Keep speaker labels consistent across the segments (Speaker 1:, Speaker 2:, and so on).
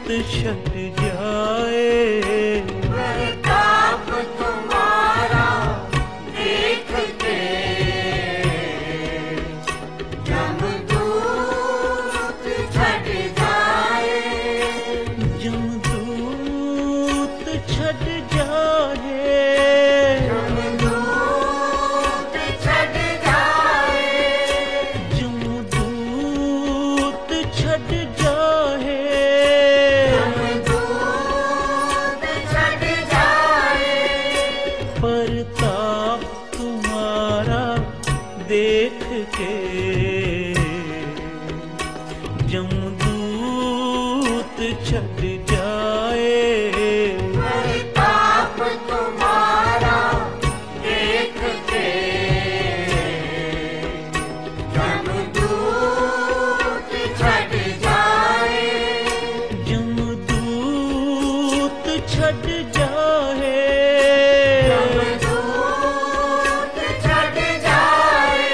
Speaker 1: छट जाए।
Speaker 2: प्रताप तुम्हारा देख के जमदूत छट जाए।
Speaker 1: जमदूत छट जाए।
Speaker 2: जमदूत छट जाए।
Speaker 1: जमदूत छट जाए।
Speaker 2: जमदूत छट जाए।
Speaker 1: प्रताप तुम्हारा देख के जमदूत छट जाए।
Speaker 2: प्रताप तुम्हारा देख के जमदूत छट जाए।
Speaker 1: जमदूत छट जाए।
Speaker 2: जमदूत छट जाए।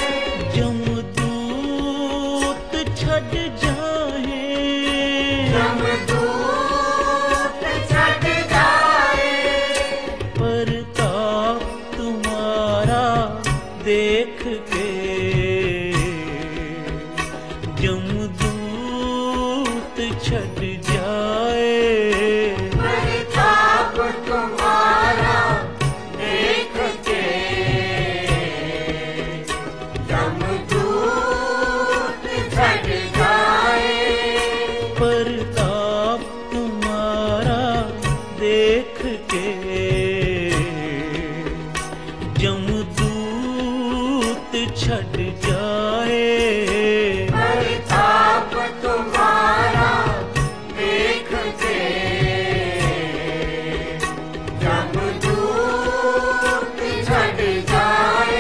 Speaker 1: जमदूत छट जाए।
Speaker 2: जमदूत छट जाए।
Speaker 1: प्रताप तुम्हारा देख के जमदूत छट जाए।
Speaker 2: प्रताप तुम्हारा देख के जमदूत छट जाए।
Speaker 1: प्रताप तुम्हारा देख के जमदूत छट जाए।
Speaker 2: प्रताप तुम्हारा देख के जमदूत छट जाए।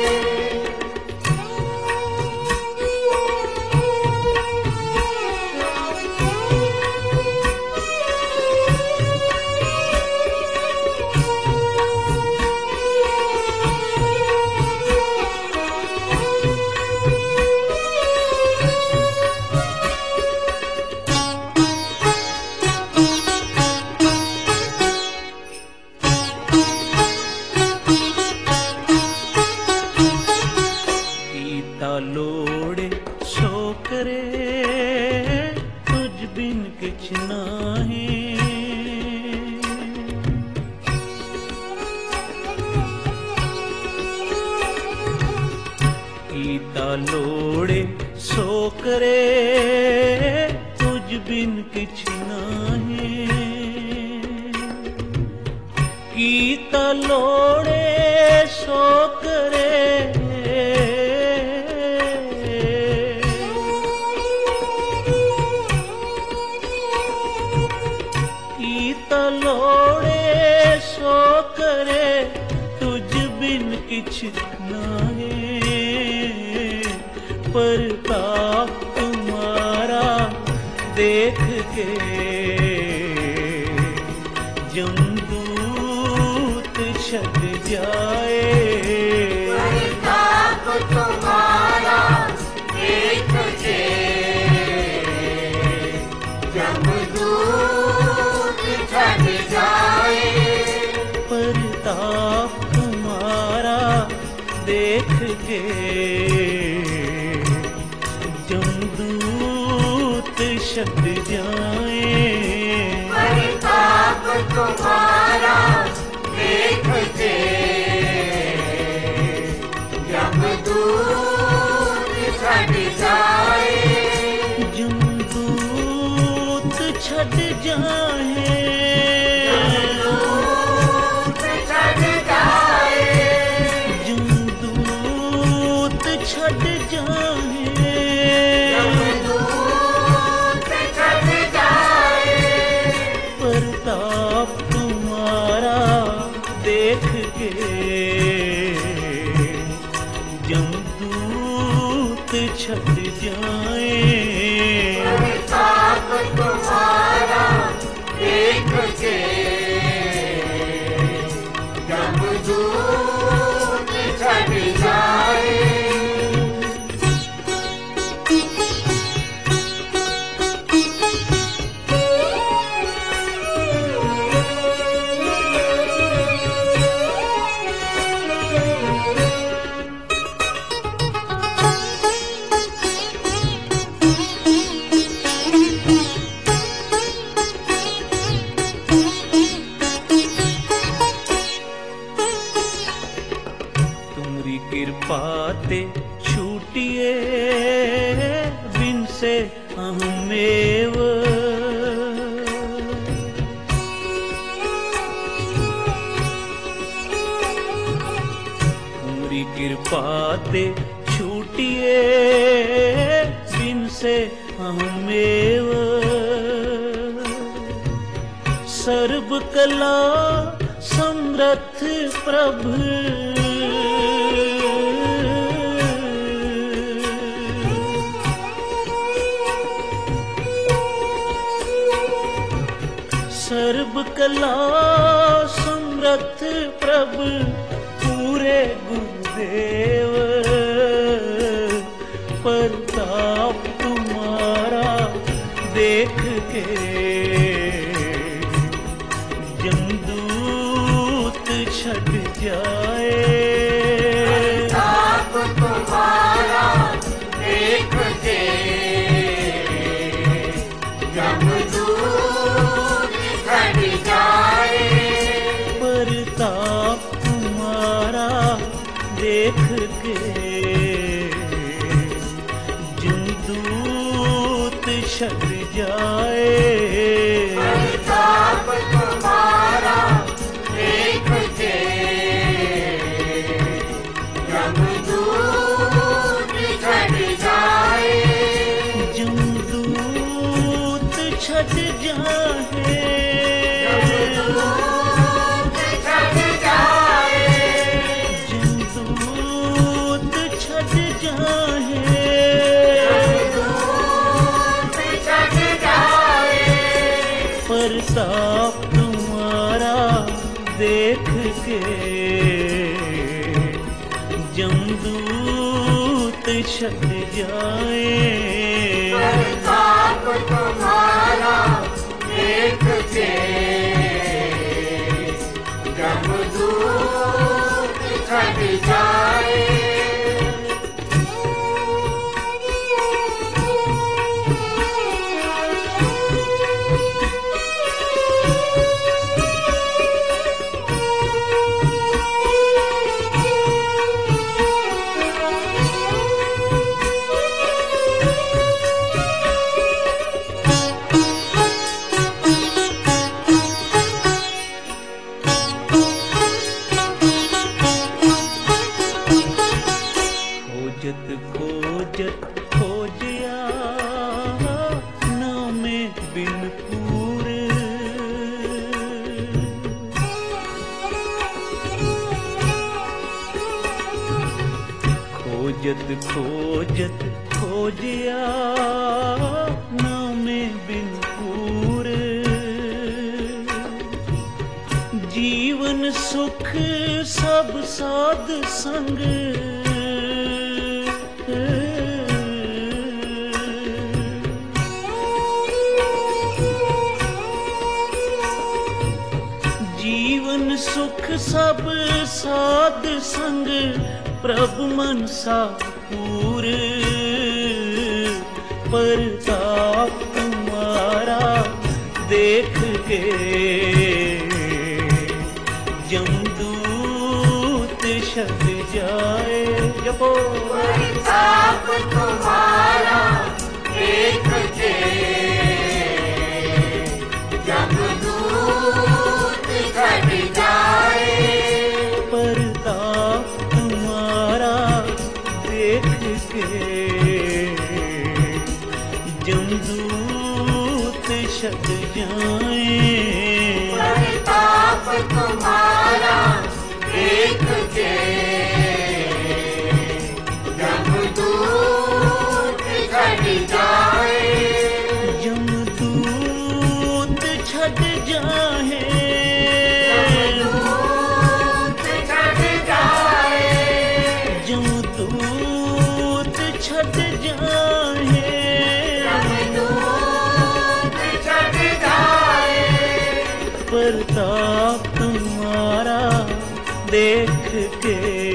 Speaker 1: गीता लोड़े सो करे तुझ बिन किछ नाही। गीता लोड़े सो करे तुझ बिन किछ नाही। गीता लोड़े सो करे गीता लोड़े सो करे तुझ बिन किछ नाहे। प्रताप तुम्हारा देख के जमदूत छट जाए।
Speaker 2: प्रताप तुम्हारा देख के जमदूत छट जाए।
Speaker 1: प्रताप तुम्हारा देख के जमदूत छट जाए।
Speaker 2: प्रताप तुम्हारा देख के जमदूत छट जाए।
Speaker 1: जमदूत छट जाए।
Speaker 2: जमदूत छट जाए।
Speaker 1: जमदूत छट जाए।
Speaker 2: जमदूत छट जाए।
Speaker 1: प्रताप तुम्हारा देख के जमदूत छट जाए।
Speaker 2: प्रताप तुम्हारा देख
Speaker 1: अहमेव। पूरी कृपा ते छूटिए बिन से अहमेव। सर्व कला समर्थ प्रभु सर्व कला समर्थ प्रभु पूरे गुरुदेव। प्रताप तुम्हारा देख के जमदूत छट जाए।
Speaker 2: प्रताप तुम्हारा देख के जमदूत छट जाए।
Speaker 1: प्रताप तुम्हारा देख के जमदूत छट जाए।
Speaker 2: प्रताप तुम्हारा देख के जमदूत छट जाए।
Speaker 1: जमदूत छट जाए।
Speaker 2: जमदूत छट जाए।
Speaker 1: जमदूत छट जाए।
Speaker 2: जमदूत छट जाए।
Speaker 1: प्रताप तुम्हारा देख के जमदूत छट जाए।
Speaker 2: प्रताप तुम्हारा देख के जमदूत छट जाए।
Speaker 1: खोजत खोजत खोजया नामे बिनपुर। खोजत खोजत खोजया नामे बिनपुर। जीवन सुख सब साध संग। जीवन सुख सब साध संग प्रभु मनसा पूर। प्रताप तुम्हारा देख के जमदूत छट जाए। जपो
Speaker 2: प्रताप तुम्हारा देख के जमदूत छट जाए।
Speaker 1: प्रताप तुम्हारा देख के जमदूत छट जाए।
Speaker 2: प्रताप तुम्हारा देख के जमदूत छट जाए।
Speaker 1: जमदूत छट जाए।
Speaker 2: जमदूत छट जाए।
Speaker 1: जमदूत छट जाए।
Speaker 2: जमदूत छट जाए।
Speaker 1: प्रताप तुम्हारा देख के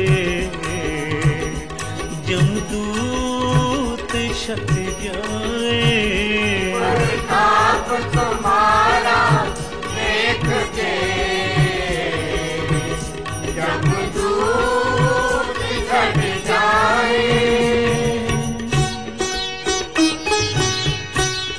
Speaker 1: जमदूत छट जाए।
Speaker 2: प्रताप तुम्हारा देख के जमदूत छट जाए।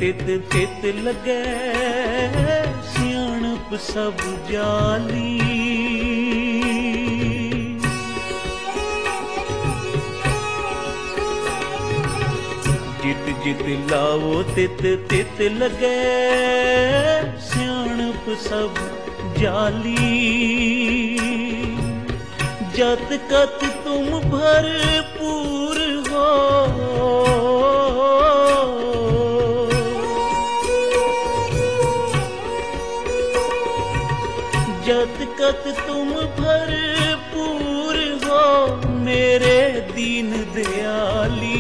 Speaker 1: तित तित लगे सियाणप सब जाली। जित जित लाओ तित तित लगे सियाणप सब जाली। जत कत तुम भरपूर हो, जत कत तुम भरपूर हो मेरे दीन दयाली।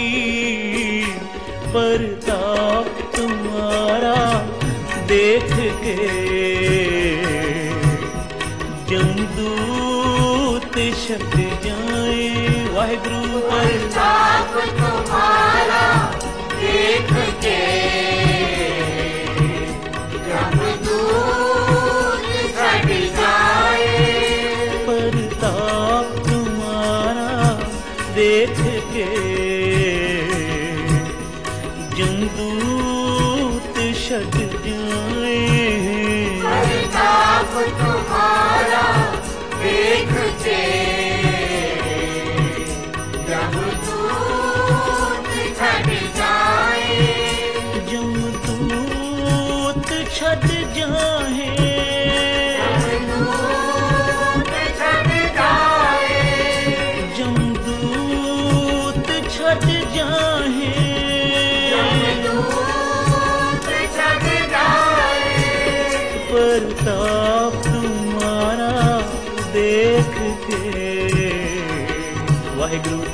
Speaker 1: प्रताप तुम्हारा देख के जमदूत शक जाए। वाहिगुरु
Speaker 2: प्रताप तुम्हारा देख के जमदूत छट जाए।
Speaker 1: प्रताप तुम्हारा देख के जमदूत शक जाए।
Speaker 2: प्रताप तुम्हारा देख के जमदूत छट जाए।
Speaker 1: जमदूत छट जाए।
Speaker 2: जमदूत छट जाए।
Speaker 1: जमदूत छट जाए।
Speaker 2: जमदूत छट जाए।
Speaker 1: प्रताप तुम्हारा देख के वाहिगुरु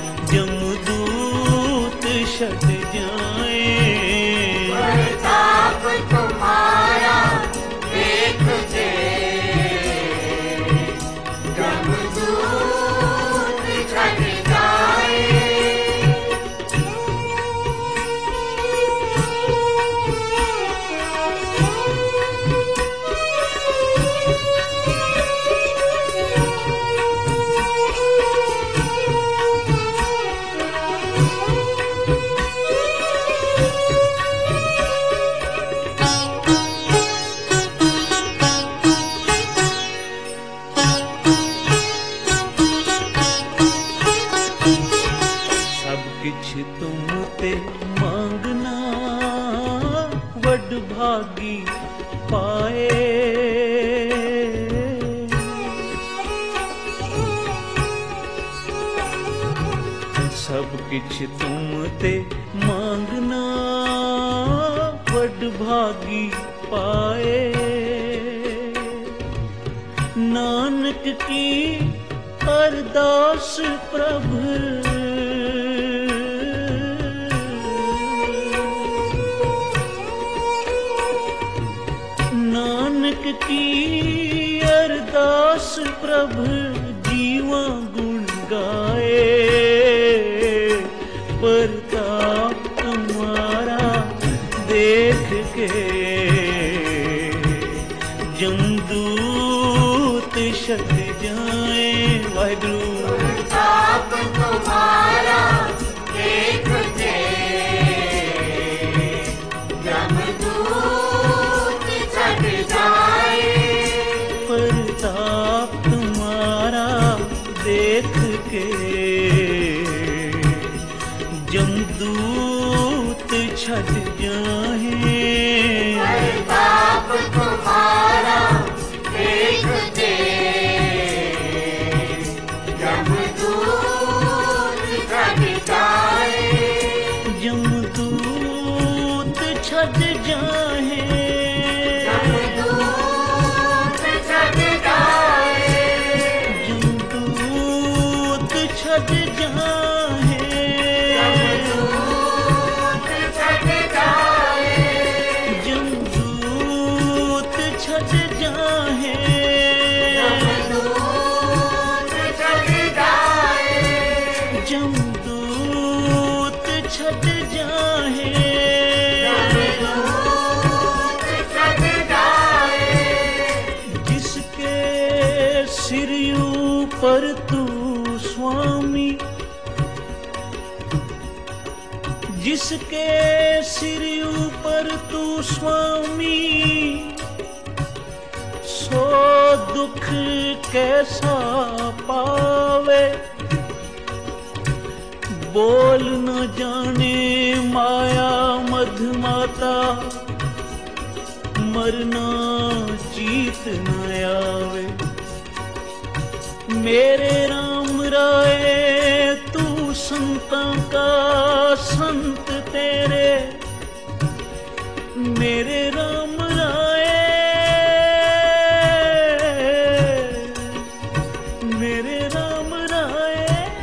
Speaker 1: जमदूत छट जाए।
Speaker 2: प्रताप तुम्हारा देख के जमदूत छट जाए।
Speaker 1: सब किछ तुम ते मांगना वड भागी पाए। सब किछ तुम ते मांगना वड भागी पाए। नानक की अरदास प्रभु नानक की अरदास प्रभु जीवा गुण गाए। प्रताप तुम्हारा देख के जमदूत शक जाए। वाहिगुरु
Speaker 2: प्रताप तुम्हारा देख के जमदूत छट जाए।
Speaker 1: प्रताप तुम्हारा देख के जमदूत छट जाए।
Speaker 2: प्रताप तुम्हारा देख के जमदूत छट जाए।
Speaker 1: जमदूत छट जाए।
Speaker 2: जमदूत छट जाए।
Speaker 1: जमदूत छट जाए।
Speaker 2: जमदूत छट जाए।
Speaker 1: जमदूत छट जाए।
Speaker 2: जमदूत छट जाए।
Speaker 1: जमदूत छट जाए।
Speaker 2: जमदूत छट जाए।
Speaker 1: जिसके सिर ऊपर तू स्वामी जिसके सिर ऊपर तू स्वामी, सो दुख कैसा पावे। बोल न जाने माया मधमाता, मरना जीत न आवे। मेरे राम राय तू संतां का संत तेरे, मेरे राम राय, मेरे राम राय,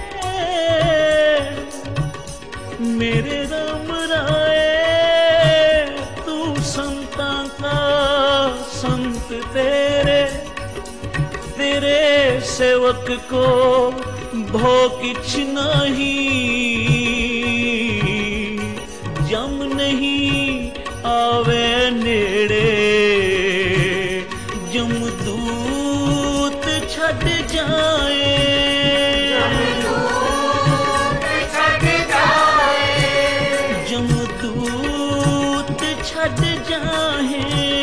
Speaker 1: मेरे राम राय तू संतां का संत तेरे। तेरे सेवक को भो किछ नहीं, जम नहीं आवे नेड़े। जमदूत छड़ जाए, जमदूत छड़ जाए,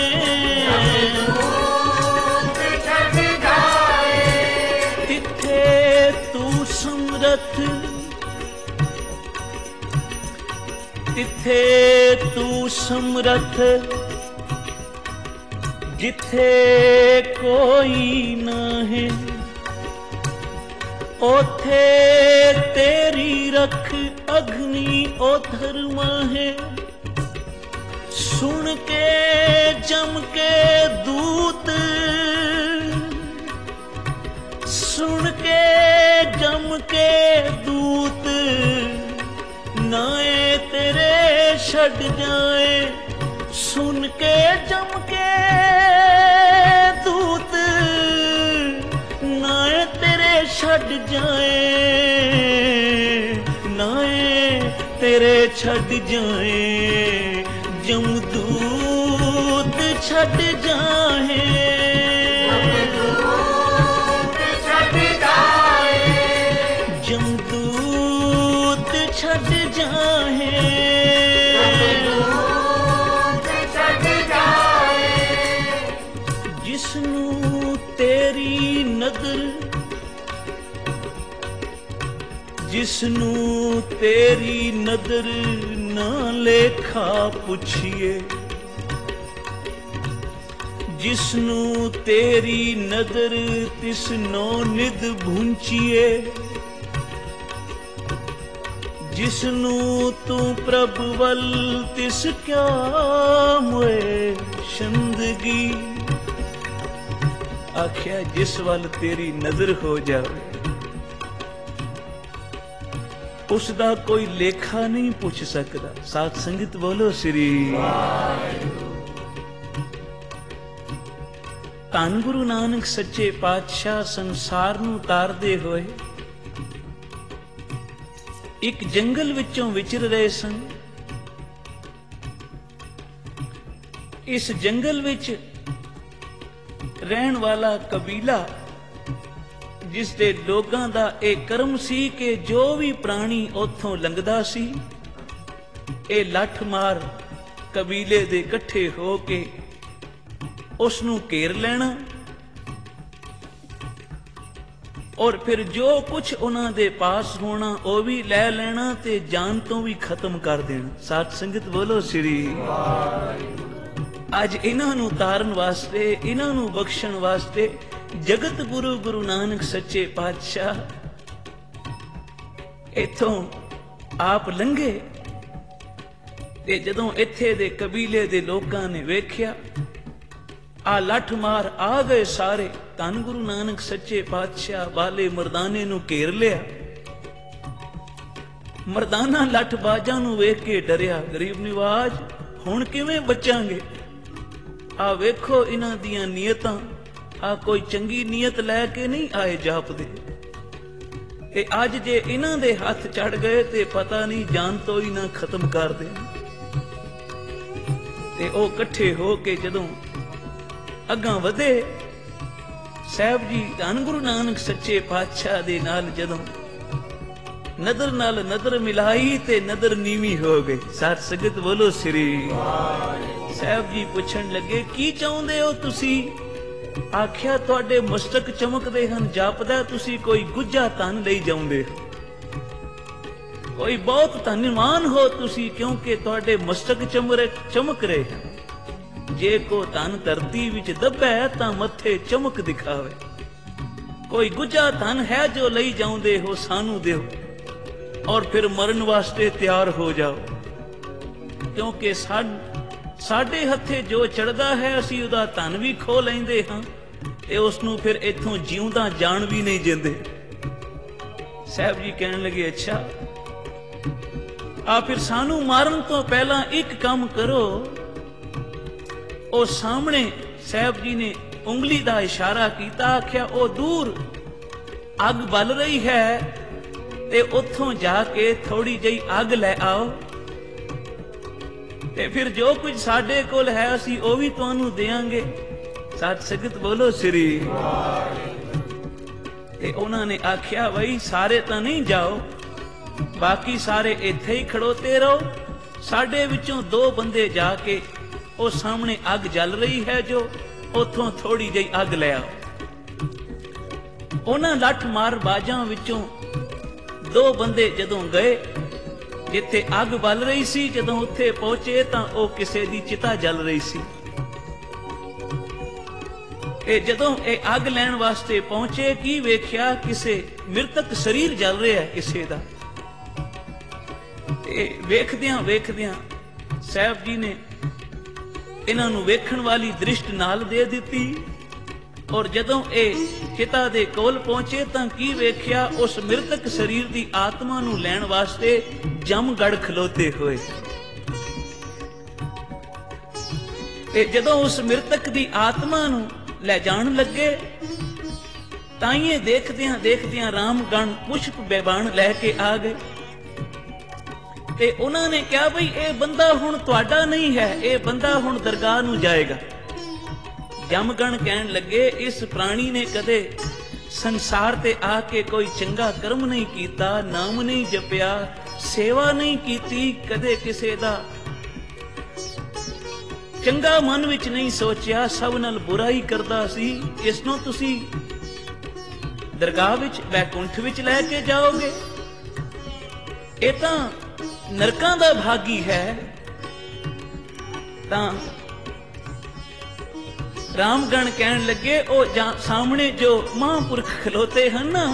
Speaker 1: तिथे तू समरथ, तिथे तू समरथ, जिथे कोई ना है, ओथे तेरी रख अग्नि ओ धर्मा है। सुन के जम के दूत, सुन के जम के दूत, नाए तेरे छड़ जाए। सुन के जम के दूत, नाए तेरे छड़ जाए, नाए तेरे छड़ जाए। जमदूत छड़ जाए, जमदूत छड़ जाए, जिसनू तेरी नदर, जिसनू तेरी नदर ना लेखा पुछिए, जिसनू तेरी नदर तिसनो निद भूंचिए। जिसनू तू प्रभु वल तिस क्या मोए शंदगी। आख्या जिस वल तेरी नजर हो जावे, उसदा कोई लेखा नहीं पुछ सकदा। साथ संगत बोलो श्री ਧੰਨ ਗੁਰੂ ਨਾਨਕ ਸੱਚੇ ਪਾਤਸ਼ਾਹ ਸੰਸਾਰ ਨੂੰ ਤਾਰਦੇ ਹੋਏ ਇੱਕ ਜੰਗਲ ਵਿੱਚੋਂ ਵਿਚਰ ਰਹੇ ਸਨ। ਇਸ ਜੰਗਲ ਵਿੱਚ ਰਹਿਣ ਵਾਲਾ ਕਬੀਲਾ, ਜਿਸ ਦੇ ਲੋਕਾਂ ਦਾ ਇਹ ਕਰਮ ਸੀ ਕਿ ਜੋ ਵੀ ਪ੍ਰਾਣੀ ਉੱਥੋਂ ਲੰਘਦਾ ਸੀ, ਇਹ ਲੱਠ ਮਾਰ ਕਬੀਲੇ ਦੇ ਇਕੱਠੇ ਹੋ ਕੇ ਉਸ ਨੂੰ ਘੇਰ ਲੈਣਾ ਔਰ ਫਿਰ ਜੋ ਕੁਝ ਉਹਨਾਂ ਦੇ ਪਾਸ ਹੋਣਾ ਉਹ ਵੀ ਲੈ ਲੈਣਾ ਤੇ ਜਾਨ ਤੋਂ ਵੀ ਖਤਮ ਕਰ ਦੇਣਾ। ਸਾਧ ਸੰਗਤ ਬੋਲੋ ਸ੍ਰੀ ਅੱਜ ਇਹਨਾਂ ਨੂੰ ਤਾਰਨ ਵਾਸਤੇ, ਇਹਨਾਂ ਨੂੰ ਬਖਸ਼ਣ ਵਾਸਤੇ ਜਗਤ ਗੁਰੂ ਗੁਰੂ ਨਾਨਕ ਸੱਚੇ ਪਾਤਸ਼ਾਹ ਇੱਥੋਂ ਆਪ ਲੰਘੇ ਤੇ ਜਦੋਂ ਇੱਥੇ ਦੇ ਕਬੀਲੇ ਦੇ ਲੋਕਾਂ ਨੇ ਵੇਖਿਆ ਆ ਲੱਠ ਮਾਰ ਆ ਗਏ ਸਾਰੇ, ਧੰਨ ਗੁਰੂ ਨਾਨਕ ਸੱਚੇ ਪਾਤਸ਼ਾਹ ਵਾਲੇ ਮਰਦਾਨੇ ਨੂੰ ਘੇਰ ਲਿਆ। ਮਰਦਾਨਾ ਲੱਠ ਬਾਜਾਂ ਨੂੰ ਵੇਖ ਕੇ ਡਰਿਆ, ਗਰੀਬ ਨਿਵਾਜ ਹੁਣ ਕਿਵੇਂ ਬਚਾਂਗੇ? ਆ ਵੇਖੋ ਇਹਨਾਂ ਦੀਆਂ ਨੀਅਤਾਂ, ਆ ਕੋਈ ਚੰਗੀ ਨੀਅਤ ਲੈ ਕੇ ਨਹੀਂ ਆਏ ਜਾਪਦੇ। ਤੇ ਅੱਜ ਜੇ ਇਹਨਾਂ ਦੇ ਹੱਥ ਚੜ ਗਏ ਤੇ ਪਤਾ ਨਹੀਂ ਜਾਨ ਤੋਂ ਹੀ ਨਾ ਖਤਮ ਕਰ ਦੇ। ਤੇ ਉਹ ਇਕੱਠੇ ਹੋ ਕੇ ਜਦੋਂ ਅੱਗਾਂ ਵਧੇ, ਸਾਹਿਬ ਜੀ ਧੰਨ ਗੁਰੂ ਨਾਨਕ ਸੱਚੇ ਪਾਤਸ਼ਾਹ ਦੇ ਨਾਲ ਜਦੋਂ ਨਦਰ ਨਾਲ ਨਦਰ ਮਿਲਾਈ ਤੇ ਨਦਰ ਨੀਵੀਂ ਹੋ ਗਈ। ਸਾਧ ਸੰਗਤ ਬੋਲੋ ਸ੍ਰੀ। ਸਾਹਿਬ ਜੀ ਪੁੱਛਣ ਲੱਗੇ ਕੀ ਚਾਹੁੰਦੇ ਹੋ ਤੁਸੀਂ? ਆਖਿਆ ਤੁਹਾਡੇ ਮਸਤਕ ਚਮਕਦੇ ਹਨ, ਜਾਪਦਾ ਤੁਸੀਂ ਕੋਈ ਗੁੱਜਾ ਧਨ ਲਈ ਜਾਂਦੇ ਹੋ, ਕੋਈ ਬਹੁਤ ਧਨਵਾਨ ਹੋ ਤੁਸੀਂ, ਕਿਉਂਕਿ ਤੁਹਾਡੇ ਮਸਤਕ ਚਮਕ ਰਹੇ ਹਨ। ਜੇ ਕੋ ਧਨ ਧਰਤੀ ਵਿੱਚ ਦੱਬੈ ਤਾਂ ਮੱਥੇ ਚਮਕ ਦਿਖਾਵੇ। ਕੋਈ ਗੁੱਜਾ ਧਨ ਹੈ ਜੋ ਲਈ ਜਾਂਦੇ ਹੋ, ਸਾਨੂੰ ਦਿਓ ਔਰ ਫਿਰ ਮਰਨ ਵਾਸਤੇ ਤਿਆਰ ਹੋ ਜਾਓ, ਕਿਉਂਕਿ ਸਾਡੇ ਹੱਥੇ ਜੋ ਚੜਦਾ ਹੈ ਅਸੀਂ ਉਹਦਾ ਧਨ ਵੀ ਖੋ ਲੈਂਦੇ ਹਾਂ ਤੇ ਉਸ ਨੂੰ ਫਿਰ ਇੱਥੋਂ ਜਿਉਂਦਾ ਜਾਣ ਵੀ ਨਹੀਂ ਦਿੰਦੇ। ਸਾਹਿਬ ਜੀ ਕਹਿਣ ਲੱਗੇ ਅੱਛਾ ਆ ਫਿਰ ਸਾਨੂੰ ਮਾਰਨ ਤੋਂ ਪਹਿਲਾਂ ਇੱਕ ਕੰਮ ਕਰੋ। ਉਹ ਸਾਹਮਣੇ ਸਾਹਿਬ ਜੀ ਨੇ ਉਂਗਲੀ ਦਾ ਇਸ਼ਾਰਾ ਕੀਤਾ, ਆਖਿਆ ਉਹ ਦੂਰ ਅੱਗ ਬਲ ਰਹੀ ਹੈ ਤੇ ਉੱਥੋਂ ਜਾ ਕੇ ਥੋੜੀ ਜਿਹੀ ਅੱਗ ਲੈ ਆਓ ਤੇ ਫਿਰ ਜੋ ਕੁਝ ਸਾਡੇ ਕੋਲ ਹੈ ਅਸੀਂ ਉਹ ਵੀ ਤੁਹਾਨੂੰ ਦੇਵਾਂਗੇ। ਸਾਧ ਸੰਗਤ ਬੋਲੋ ਸ੍ਰੀ। ਤੇ ਉਹਨਾਂ ਨੇ ਆਖਿਆ ਬਈ ਸਾਰੇ ਤਾਂ ਨਹੀਂ ਜਾਓ, ਬਾਕੀ ਸਾਰੇ ਇੱਥੇ ਹੀ ਖੜੋਤੇ ਰਹੋ, ਸਾਡੇ ਵਿੱਚੋਂ 2 ਬੰਦੇ ਜਾ ਕੇ ਉਹ ਸਾਹਮਣੇ ਅੱਗ ਜਲ ਰਹੀ ਹੈ ਜੋ ਉੱਥੋਂ ਥੋੜੀ ਜਿਹੀ ਅੱਗ ਲੈ ਆਓ। ਉਹਨਾਂ ਲੱਠ ਮਾਰ ਬਾਜਾਂ ਵਿੱਚੋਂ 2 ਬੰਦੇ ਜਦੋਂ ਗਏ ਜਿੱਥੇ ਅੱਗ ਬਲ ਰਹੀ ਸੀ, ਜਦੋਂ ਉੱਥੇ ਪਹੁੰਚੇ ਤਾਂ ਉਹ ਕਿਸੇ ਦੀ ਚਿਤਾ ਜਲ ਰਹੀ ਸੀ। ਇਹ ਜਦੋਂ ਇਹ ਅੱਗ ਲੈਣ ਵਾਸਤੇ ਪਹੁੰਚੇ ਕੀ ਵੇਖਿਆ, ਕਿਸੇ ਮ੍ਰਿਤਕ ਸਰੀਰ ਜਲ ਰਿਹਾ ਕਿਸੇ ਦਾ। ਇਹ ਵੇਖਦਿਆਂ ਵੇਖਦਿਆਂ ਸਾਹਿਬ ਜੀ ਨੇ ਇਹਨਾਂ ਨੂੰ ਵੇਖਣ ਵਾਲੀ ਦ੍ਰਿਸ਼ਟ ਨਾਲ ਦੇ ਦਿੱਤੀ ਔਰ ਜਦੋਂ ਇਹ ਚਿਤਾ ਦੇ ਕੋਲ ਪਹੁੰਚੇ ਤਾਂ ਕੀ ਵੇਖਿਆ, ਉਸ ਮ੍ਰਿਤਕ ਸਰੀਰ ਦੀ ਆਤਮਾ ਨੂੰ ਲੈਣ ਵਾਸਤੇ ਜਮਗੜ ਖਲੋਤੇ ਹੋਏ। ਤੇ ਜਦੋਂ ਉਸ ਮ੍ਰਿਤਕ ਦੀ ਆਤਮਾ ਨੂੰ ਲੈ ਜਾਣ ਲੱਗੇ ਤਾਂ ਇਹ ਦੇਖਦਿਆਂ ਦੇਖਦਿਆਂ ਰਾਮਗਣ ਪੁਸ਼ਪ ਬੈਬਾਨ ਲੈ ਕੇ ਆ ਗਏ ਤੇ ਉਹਨਾਂ ਨੇ ਕਿਹਾ ਬਈ ਇਹ ਬੰਦਾ ਹੁਣ ਤੁਹਾਡਾ ਨਹੀਂ ਹੈ, ਇਹ ਬੰਦਾ ਹੁਣ ਦਰਗਾਹ ਨੂੰ ਜਾਏਗਾ। ਜਮਗਣ ਕਹਿਣ ਲੱਗੇ ਇਸ ਪ੍ਰਾਣੀ ਨੇ ਕਦੇ ਸੰਸਾਰ ਤੇ ਆ ਕੇ ਕੋਈ ਚੰਗਾ ਕਰਮ ਨਹੀਂ ਕੀਤਾ, ਨਾਮ ਨਹੀਂ ਜਪਿਆ, ਸੇਵਾ ਨਹੀਂ ਕੀਤੀ, ਕਦੇ ਕਿਸੇ ਦਾ ਚੰਗਾ ਮਨ ਵਿੱਚ ਨਹੀਂ ਸੋਚਿਆ, ਸਭ ਨਾਲ ਬੁਰਾਈ ਕਰਦਾ ਸੀ। ਇਸ ਨੂੰ ਤੁਸੀਂ ਦਰਗਾਹ ਵਿੱਚ ਵੈਕੁੰਠ ਵਿੱਚ ਲੈ ਕੇ ਜਾਓਗੇ? ਇਹ ਤਾਂ ਨਰਕਾਂ ਦਾ ਭਾਗੀ ਹੈ। ਤਾਂ ਰਾਮਗਣ ਕਹਿਣ ਲੱਗੇ ਉਹ ਸਾਹਮਣੇ ਜੋ ਮਹਾਂਪੁਰਖ ਖਲੋਤੇ ਹਨ ਨਾ,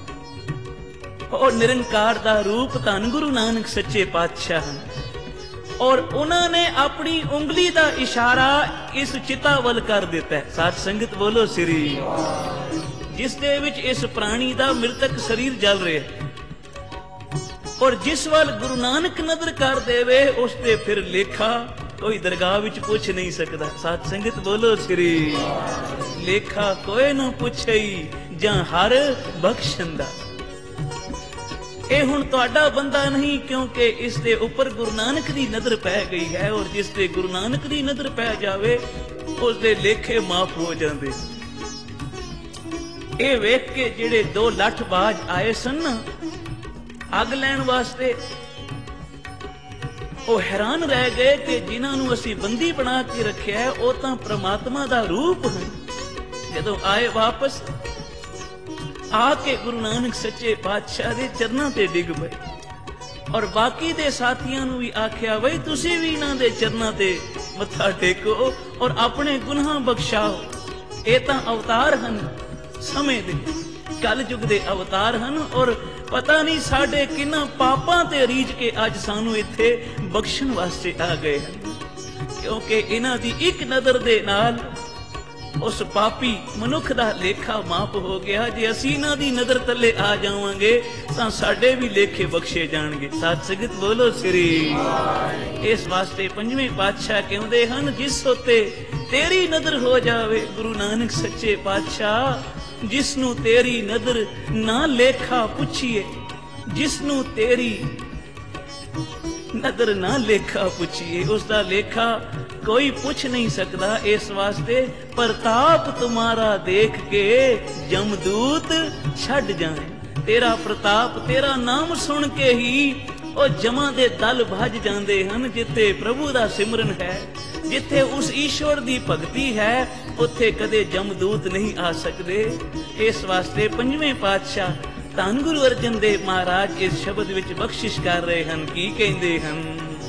Speaker 1: ਉਹ ਨਿਰੰਕਾਰ ਦਾ ਰੂਪ ਧੰਨ ਗੁਰੂ ਨਾਨਕ ਸੱਚੇ ਪਾਤਸ਼ਾਹ ਹਨ ਔਰ ਉਹਨਾਂ ਨੇ ਆਪਣੀ ਉਂਗਲੀ ਦਾ ਇਸ਼ਾਰਾ ਇਸ ਚਿਤਾ ਵੱਲ ਕਰ ਦਿੱਤਾ। ਸਾਧ ਸੰਗਤ ਬੋਲੋ ਸ੍ਰੀ। ਜਿਸ ਦੇ ਵਿੱਚ ਇਸ ਪ੍ਰਾਣੀ ਦਾ ਮ੍ਰਿਤਕ ਸਰੀਰ ਜਲ ਰਿਹਾ ਔਰ ਜਿਸ ਵੱਲ ਗੁਰੂ ਨਾਨਕ ਨਜ਼ਰ ਕਰ ਦੇਵੇ ਉਸ ਤੇ ਫਿਰ ਲੇਖਾ ਕੋਈ ਦਰਗਾਹ ਵਿੱਚ ਪੁੱਛ ਨਹੀਂ ਸਕਦਾ। ਸਾਧ ਸੰਗਤ ਬੋਲੋ ਸ੍ਰੀ। ਲੇਖਾ ਕੋਈ ਨਾ ਪੁੱਛਈ ਜਾਂ ਹਰ ਬਖਸ਼ੰਦਾ। ਇਹ ਹੁਣ ਤੁਹਾਡਾ ਬੰਦਾ ਨਹੀਂ, ਕਿਉਂਕਿ ਇਸ ਦੇ ਉੱਪਰ ਗੁਰੂ ਨਾਨਕ ਦੀ ਨਜ਼ਰ ਪੈ ਗਈ ਹੈ ਔਰ ਜਿਸ ਤੇ ਗੁਰੂ ਨਾਨਕ ਦੀ ਨਜ਼ਰ ਪੈ ਜਾਵੇ ਉਸ ਦੇ ਲੇਖੇ ਮਾਫ ਹੋ ਜਾਂਦੇ। ਇਹ ਵੇਖ ਕੇ ਜਿਹੜੇ 2 ਲੱਠਬਾਜ਼ ਆਏ ਸਨ ਅੱਗ ਲੈਣ ਵਾਸਤੇ, ਉਹ ਹੈਰਾਨ ਰਹਿ ਗਏ ਕਿ ਜਿਨ੍ਹਾਂ ਨੂੰ ਅਸੀਂ ਬੰਦੀ ਬਣਾ ਕੇ ਰੱਖਿਆ ਹੈ ਉਹ ਤਾਂ ਪ੍ਰਮਾਤਮਾ ਦਾ ਰੂਪ ਹੈ। ਜਦੋਂ ਆਏ ਵਾਪਸ ਆ ਕੇ ਗੁਰੂ ਨਾਨਕ ਸੱਚੇ ਪਾਤਸ਼ਾਹ ਦੇ ਚਰਨਾਂ ਤੇ ਡਿੱਗ ਪਏ ਔਰ ਬਾਕੀ ਦੇ ਸਾਥੀਆਂ ਨੂੰ ਵੀ ਆਖਿਆ ਬਈ ਤੁਸੀਂ ਵੀ ਇਹਨਾਂ ਦੇ ਚਰਨਾਂ ਤੇ ਮੱਥਾ ਟੇਕੋ ਔਰ ਆਪਣੇ ਗੁਨਾਹ ਬਖਸ਼ਾਓ। ਇਹ ਤਾਂ ਅਵਤਾਰ ਹਨ, ਸਮੇਂ ਦੇ ਕਲਯੁਗ ਦੇ ਅਵਤਾਰ ਹਨ ਔਰ ਪਤਾ ਨਹੀਂ ਸਾਡੇ ਕਿੰਨਾ ਪਾਪਾਂ ਤੇ ਰੀਝ ਕੇ ਅੱਜ ਸਾਨੂੰ ਇੱਥੇ ਬਖਸ਼ਣ ਵਾਸਤੇ ਆ ਗਏ ਹਨ, ਕਿਉਂਕਿ ਇਹਨਾਂ ਦੀ ਇੱਕ ਨਜ਼ਰ ਦੇ ਨਾਲ ਉਸ ਪਾਪੀ ਮਨੁੱਖ ਦਾ ਲੇਖਾ ਮਾਫ ਹੋ ਗਿਆ। ਜੇ ਅਸੀਂ ਇਹਨਾਂ ਦੀ ਨਜ਼ਰ ਥੱਲੇ ਆ ਜਾਵਾਂਗੇ ਤਾਂ ਸਾਡੇ ਵੀ ਲੇਖੇ ਬਖਸ਼ੇ ਜਾਣਗੇ। ਸਾਧ ਸੰਗਤ ਬੋਲੋ ਸ੍ਰੀ। ਇਸ ਵਾਸਤੇ ਪੰਜਵੇਂ ਪਾਤਸ਼ਾਹ ਕਹਿੰਦੇ ਹਨ ਜਿਸ ਉੱਤੇ ਤੇਰੀ ਨਜ਼ਰ ਹੋ ਜਾਵੇ ਗੁਰੂ ਨਾਨਕ ਸੱਚੇ ਪਾਤਸ਼ਾਹ, ਜਿਸ ਨੂੰ ਤੇਰੀ ਨਜ਼ਰ ਨਾ ਲੇਖਾ ਪੁੱਛੀਏ, ਜਿਸ ਨੂੰ ਤੇਰੀ ਨਜ਼ਰ ਨਾ ਲੇਖਾ ਪੁੱਛੀਏ ਉਸ ਦਾ ਲੇਖਾ ਕੋਈ ਪੁੱਛ ਨਹੀਂ ਸਕਦਾ। ਇਸ ਵਾਸਤੇ ਪ੍ਰਤਾਪ ਤੁਮਾਰਾ ਦੇਖ ਕੇ ਜਮਦੂਤ ਛੱਡ ਜਾਏ। तेरा प्रताप तेरा नाम सुन के ही ਉਹ ਜਮਾਂ ਦੇ ਦਲ ਭੱਜ ਜਾਂਦੇ ਹਨ। ਜਿੱਥੇ ਪ੍ਰਭੂ ਦਾ ਸਿਮਰਨ ਹੈ, ਜਿੱਥੇ ਉਸ ਈਸ਼ਵਰ ਦੀ ਭਗਤੀ ਹੈ, ਉੱਥੇ ਕਦੇ ਜਮਦੂਤ ਨਹੀਂ ਆ ਸਕਦੇ। ਇਸ ਵਾਸਤੇ ਪੰਜਵੇਂ ਪਾਤਸ਼ਾਹ ਧੰਨ ਗੁਰੂ ਅਰਜਨ ਦੇਵ ਮਹਾਰਾਜ ਇਸ ਸ਼ਬਦ ਵਿੱਚ ਬਖਸ਼ਿਸ਼ ਕਰ ਰਹੇ ਹਨ। ਕੀ ਕਹਿੰਦੇ ਹਨ?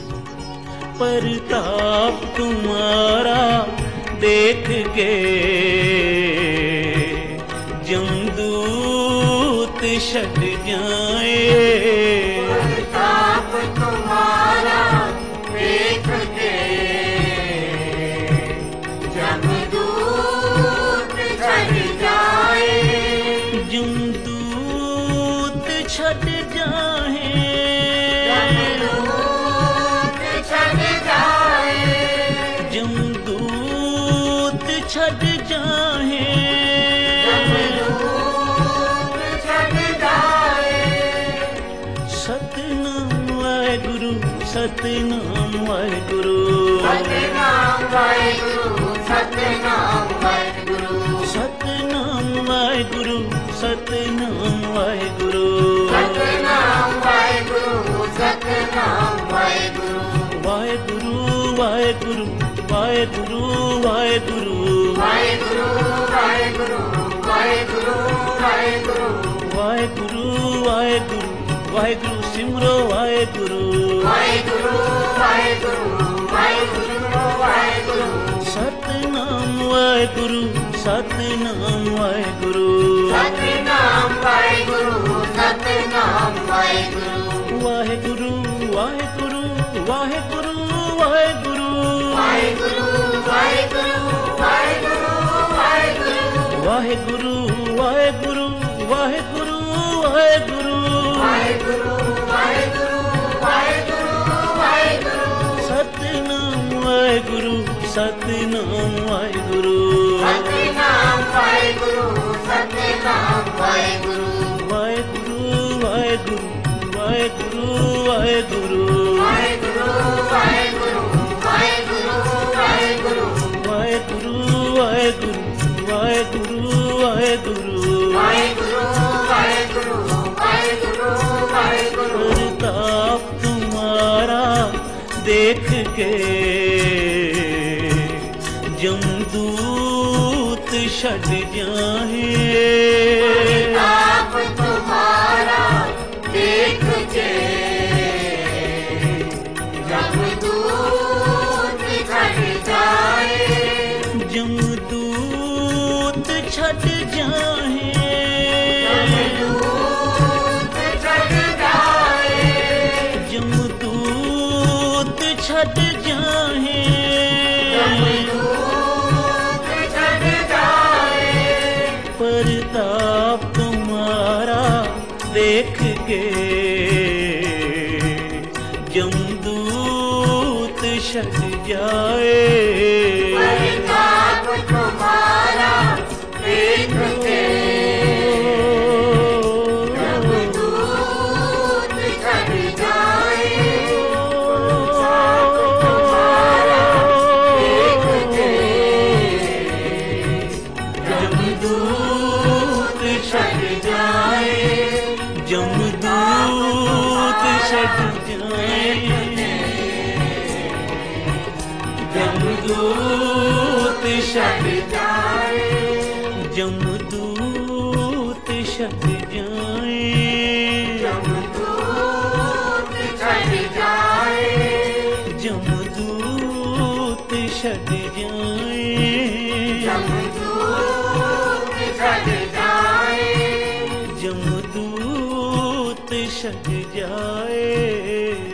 Speaker 1: ਪ੍ਰਤਾਪ ਤੁਮਾਰਾ ਦੇਖ ਕੇ ਜਮਦੂਤ ਛੱਡ ਜਾਏ।
Speaker 2: प्रताप तुम्हारा देख के जमदूत छड़ जाए।
Speaker 1: जमदूत छड़ जाए।
Speaker 2: जमदूत छड़ जाए।
Speaker 1: जमदूत छड़ जाए। सतनाम वाहेगुरु
Speaker 2: सतनाम वाहेगुरु सतनाम वाहेगुरु
Speaker 1: सतनाम वाहेगुरु सतनाम वाहेगुरु
Speaker 2: सतनाम वाहेगुरु सतनाम वाहेगुरु
Speaker 1: वाहेगुरु वाहेगुरु वाहेगुरु वाहेगुरु
Speaker 2: वाहेगुरु वाहेगुरु वाहेगुरु वाहेगुरु
Speaker 1: वाहेगुरु वाहेगुरु वाहेगुरु सिमरो वाहेगुरु
Speaker 2: वाहेगुरु वाहेगुरु वाहेगुरु वाहेगुरु
Speaker 1: सतनाम वाहेगुरु सतनाम वाहेगुरु
Speaker 2: सतनाम वाहेगुरु सतनाम वाहेगुरु
Speaker 1: वाहेगुरु वाहेगुरु वाहेगुरु वाहेगुरु
Speaker 2: वाहेगुरु वाहेगुरु वाहेगुरु
Speaker 1: वाहेगुरु
Speaker 2: वाहेगुरु
Speaker 1: वाहेगुरु वाहेगुरु वाहेगुरु
Speaker 2: वाहेगुरु वाहेगुरु वाहेगुरु वाहेगुरु
Speaker 1: सतनाम वाहेगुरु सतनाम वाहेगुरु
Speaker 2: सतनाम वाहेगुरु सतनाम वाहेगुरु
Speaker 1: वाहेगुरु वाहेगुरु वाहेगुरु वाहेगुरु
Speaker 2: वाहेगुरु वाहेगुरु वाहेगुरु वाहेगुरु
Speaker 1: वाहेगुरु वाहेगुरु वाहेगुरु वाहेगुरु
Speaker 2: वाहेगुरु वाहेगुरु वाहेगुरु वाहेगुरु
Speaker 1: प्रताप तुम्हारा देख के जमदूत छड़ जाए।
Speaker 2: प्रताप तुम्हारा देख के जमदूत छड़ जाए।
Speaker 1: जमदूत छड़ जाए।
Speaker 2: जमदूत छड़ जाए।
Speaker 1: जमदूत छड़ जाए।
Speaker 2: जमदूत छड़ जाए।
Speaker 1: प्रताप तुम्हारा देख के जमदूत छड़ जाए।
Speaker 2: प्रताप तुम्हारा देख के जमदूत छड़ जाए। प्रताप तुम्हारा देख के जमदूत छड़ जाए।
Speaker 1: जमदूत छड़ जाए। जमदूत छड़
Speaker 2: जाए।
Speaker 1: जमदूत छड़ जाए।
Speaker 2: जमदूत छड़ जाए।
Speaker 1: जमदूत छड़ जाए।
Speaker 2: जमदूत छड़ जाए।
Speaker 1: जमदूत छड़ जाए।